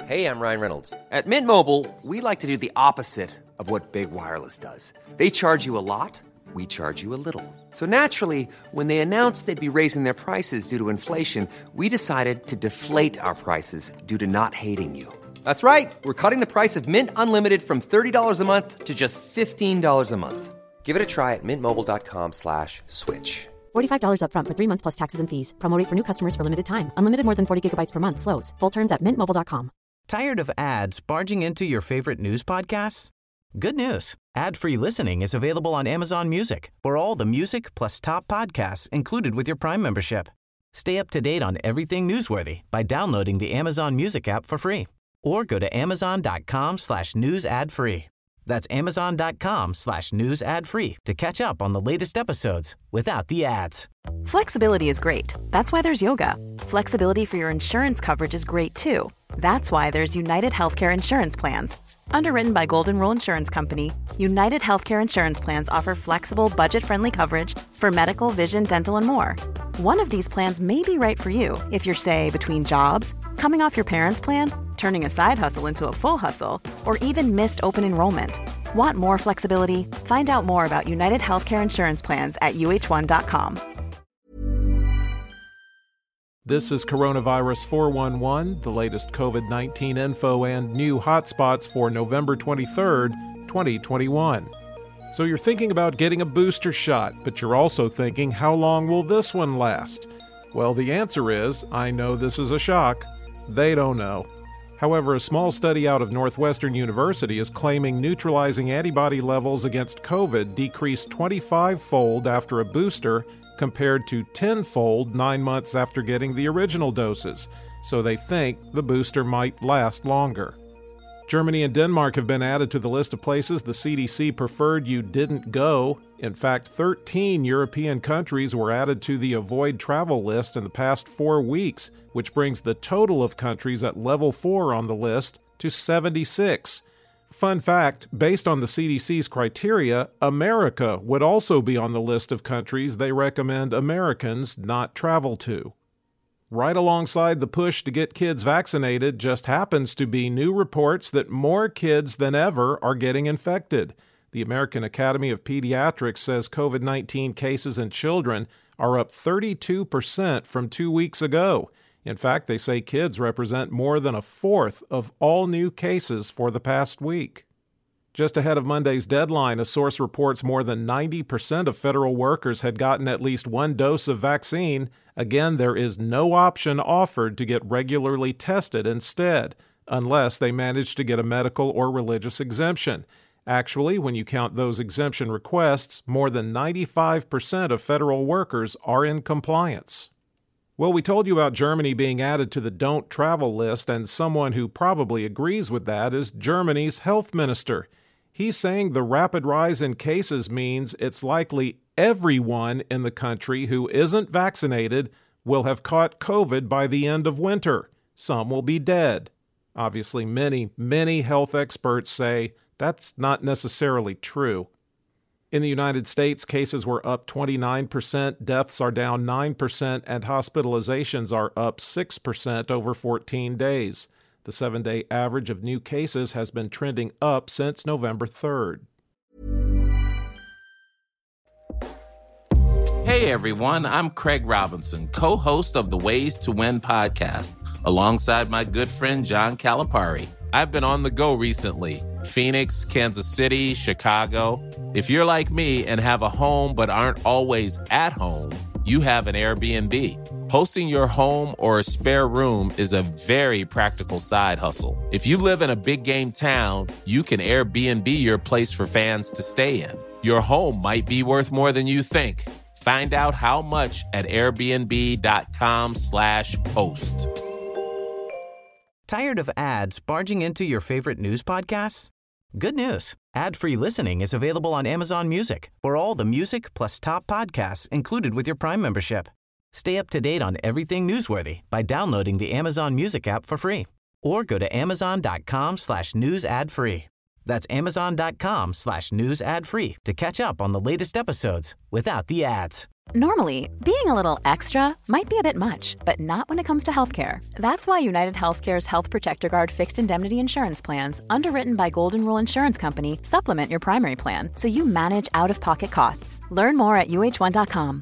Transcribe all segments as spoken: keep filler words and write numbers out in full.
Hey, I'm Ryan Reynolds. At Mint Mobile, we like to do the opposite of what Big Wireless does. They charge you a lot, we charge you a little. So naturally, when they announced they'd be raising their prices due to inflation, we decided to deflate our prices due to not hating you. That's right. We're cutting the price of Mint Unlimited from thirty dollars a month to just fifteen dollars a month. Give it a try at mintmobile.com slash switch. forty-five dollars up front for three months plus taxes and fees. Promo rate for new customers for limited time. Unlimited more than forty gigabytes per month. Slows full terms at mint mobile dot com. Tired of ads barging into your favorite news podcasts? Good news. Ad-free listening is available on Amazon Music for all the music plus top podcasts included with your Prime membership. Stay up to date on everything newsworthy by downloading the Amazon Music app for free or go to amazon.com slash news ad free. That's amazon.com slash news ad free to catch up on the latest episodes without the ads. Flexibility is great. That's why there's yoga. Flexibility for your insurance coverage is great too. That's why there's United Healthcare Insurance Plans. Underwritten by Golden Rule Insurance Company, United Healthcare Insurance Plans offer flexible, budget-friendly coverage for medical, vision, dental, and more. One of these plans may be right for you if you're, say, between jobs, coming off your parents' plan, turning a side hustle into a full hustle, or even missed open enrollment. Want more flexibility? Find out more about United Healthcare Insurance Plans at U H one dot com. This is Coronavirus four one one, the latest COVID nineteen info and new hotspots for November twenty-third, twenty twenty-one. So you're thinking about getting a booster shot, but you're also thinking, how long will this one last? Well, the answer is, I know this is a shock. They don't know. However, a small study out of Northwestern University is claiming neutralizing antibody levels against COVID decreased twenty-five-fold after a booster compared to ten-fold nine months after getting the original doses, so they think the booster might last longer. Germany and Denmark have been added to the list of places the C D C preferred you didn't go. In fact, thirteen European countries were added to the avoid travel list in the past four weeks, which brings the total of countries at level four on the list to seventy-six. Fun fact, based on the C D C's criteria, America would also be on the list of countries they recommend Americans not travel to. Right alongside the push to get kids vaccinated just happens to be new reports that more kids than ever are getting infected. The American Academy of Pediatrics says COVID nineteen cases in children are up thirty-two percent from two weeks ago. In fact, they say kids represent more than a fourth of all new cases for the past week. Just ahead of Monday's deadline, a source reports more than ninety percent of federal workers had gotten at least one dose of vaccine. Again, there is no option offered to get regularly tested instead, unless they manage to get a medical or religious exemption. Actually, when you count those exemption requests, more than ninety-five percent of federal workers are in compliance. Well, we told you about Germany being added to the don't travel list, and someone who probably agrees with that is Germany's health minister. He's saying the rapid rise in cases means it's likely everyone in the country who isn't vaccinated will have caught COVID by the end of winter. Some will be dead. Obviously, many, many health experts say that's not necessarily true. In the United States, cases were up twenty-nine percent, deaths are down nine percent, and hospitalizations are up six percent over fourteen days. The seven-day average of new cases has been trending up since November third. Hey everyone, I'm Craig Robinson, co-host of the Ways to Win podcast, alongside my good friend John Calipari. I've been on the go recently. Phoenix, Kansas City, Chicago. If you're like me and have a home but aren't always at home, you have an Airbnb. Hosting your home or a spare room is a very practical side hustle. If you live in a big game town, you can Airbnb your place for fans to stay in. Your home might be worth more than you think. Find out how much at airbnb.com slash host. Tired of ads barging into your favorite news podcasts? Good news. Ad-free listening is available on Amazon Music for all the music plus top podcasts included with your Prime membership. Stay up to date on everything newsworthy by downloading the Amazon Music app for free or go to amazon.com slash news ad free. That's amazon.com slash news ad free to catch up on the latest episodes without the ads. Normally, being a little extra might be a bit much, but not when it comes to healthcare. That's why United Healthcare's Health Protector Guard fixed indemnity insurance plans, underwritten by Golden Rule Insurance Company, supplement your primary plan so you manage out-of-pocket costs. Learn more at U H one dot com.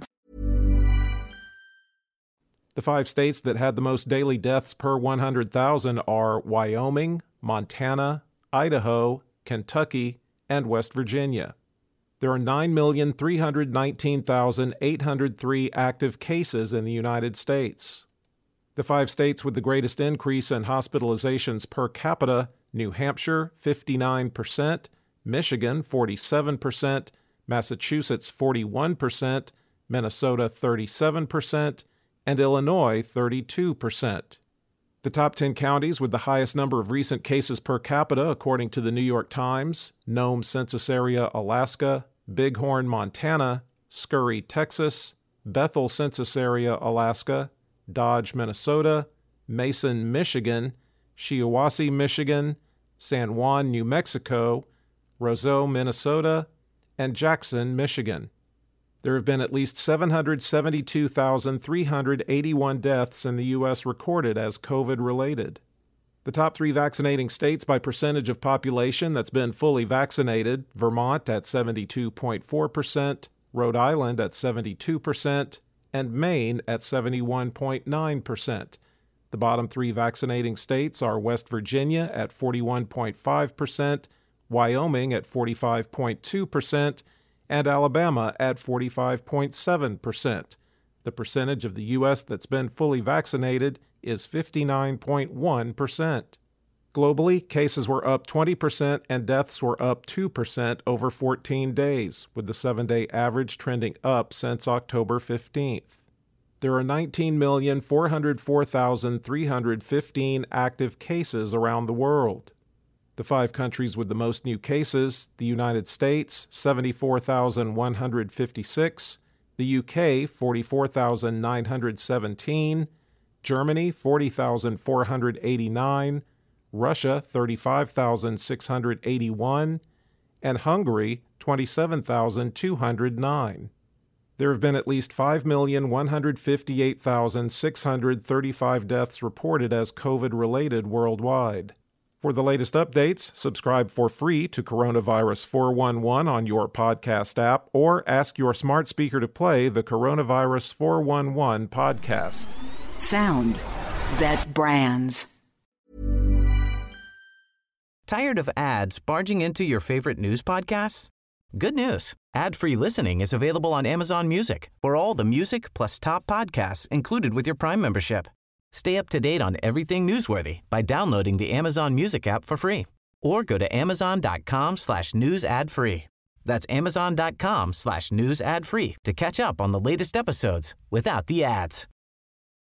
The five states that had the most daily deaths per one hundred thousand are Wyoming, Montana, Idaho, Kentucky, and West Virginia. There are nine million three hundred nineteen thousand eight hundred three active cases in the United States. The five states with the greatest increase in hospitalizations per capita: New Hampshire, fifty-nine percent, Michigan, forty-seven percent, Massachusetts, forty-one percent, Minnesota, thirty-seven percent, and Illinois, thirty-two percent. The top ten counties with the highest number of recent cases per capita, according to the New York Times: Nome Census Area, Alaska; Bighorn, Montana; Scurry, Texas; Bethel Census Area, Alaska; Dodge, Minnesota; Mason, Michigan; Shiawassee, Michigan; San Juan, New Mexico; Roseau, Minnesota; and Jackson, Michigan. There have been at least seven hundred seventy-two thousand three hundred eighty-one deaths in the U S recorded as COVID-related. The top three vaccinating states by percentage of population that's been fully vaccinated: Vermont at seventy-two point four percent, Rhode Island at seventy-two percent, and Maine at seventy-one point nine percent. The bottom three vaccinating states are West Virginia at forty-one point five percent, Wyoming at forty-five point two percent, and Alabama at forty-five point seven percent. The percentage of the U S that's been fully vaccinated is fifty-nine point one percent. Globally, cases were up twenty percent and deaths were up two percent over fourteen days, with the seven-day average trending up since October fifteenth. There are nineteen million four hundred four thousand three hundred fifteen active cases around the world. The five countries with the most new cases: the United States, seventy-four thousand one hundred fifty-six, the U K, forty-four thousand nine hundred seventeen, Germany, forty thousand four hundred eighty-nine, Russia, thirty-five thousand six hundred eighty-one, and Hungary, twenty-seven thousand two hundred nine. There have been at least five million one hundred fifty-eight thousand six hundred thirty-five deaths reported as COVID-related worldwide. For the latest updates, subscribe for free to Coronavirus four one one on your podcast app, or ask your smart speaker to play the Coronavirus four one one podcast. Sound that brands. Tired of ads barging into your favorite news podcasts? Good news. Ad-free listening is available on Amazon Music for all the music plus top podcasts included with your Prime membership. Stay up to date on everything newsworthy by downloading the Amazon Music app for free, or go to amazon.com slash news ad free. That's amazon.com slash news ad free to catch up on the latest episodes without the ads.